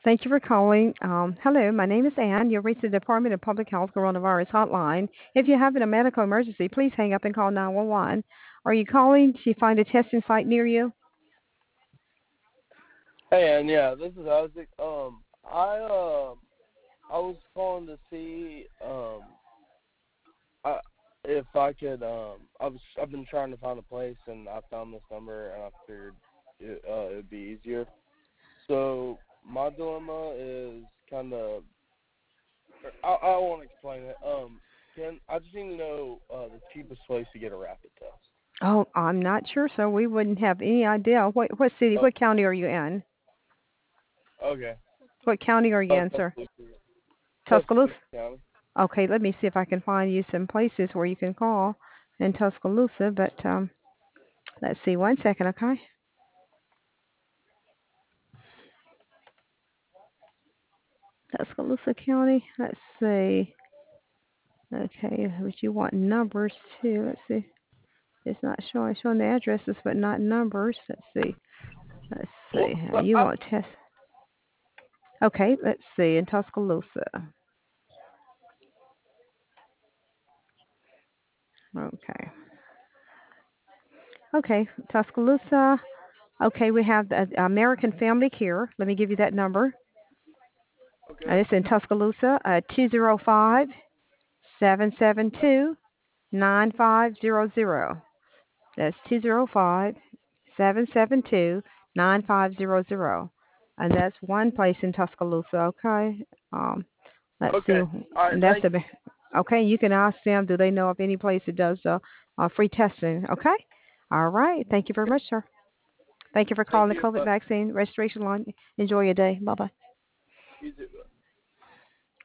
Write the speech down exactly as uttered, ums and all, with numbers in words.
Thank you for calling. Um, hello, my name is Ann. You've reached the Department of Public Health Coronavirus Hotline. If you have a medical emergency, please hang up and call nine one one. Are you calling to find a testing site near you? Hey, and yeah, this is Isaac. Um, I um, I was calling to see um, I, if I could um, I was I've been trying to find a place and I found this number and I figured it uh, it'd be easier. So my dilemma is kind of I I want to explain it. Um, can I just need to know uh, the cheapest place to get a rapid test? Oh, I'm not sure, so we wouldn't have any idea. What what city, Oh, what county are you in? okay. What county are you Uh, in, sir? Tuscaloosa, Tuscaloosa? Tuscaloosa County. Okay, let me see if I can find you some places where you can call in Tuscaloosa, but um, let's see, one second, okay? Tuscaloosa County, let's see. Okay, but you want numbers too. Let's see. It's not showing showing the addresses, but not numbers. Let's see. Let's Well, see. Uh, well, You I, want test? Okay. Let's see. In Tuscaloosa. Okay. Okay. Tuscaloosa. Okay. We have the American Family Care. Let me give you that number. Uh, okay. it's in Tuscaloosa. Uh, two zero five seven seven two nine five zero zero. That's two zero five seven seven two nine five zero zero. And that's one place in Tuscaloosa, okay? Um, let's see. Okay. All right. And that's Thank a, you. okay, you can ask them, do they know of any place that does uh, uh, free testing, okay? All right. Thank you very Okay. much, sir. Thank you for Thank calling the you. COVID Bye. vaccine registration line. Enjoy your day. Bye-bye. You too.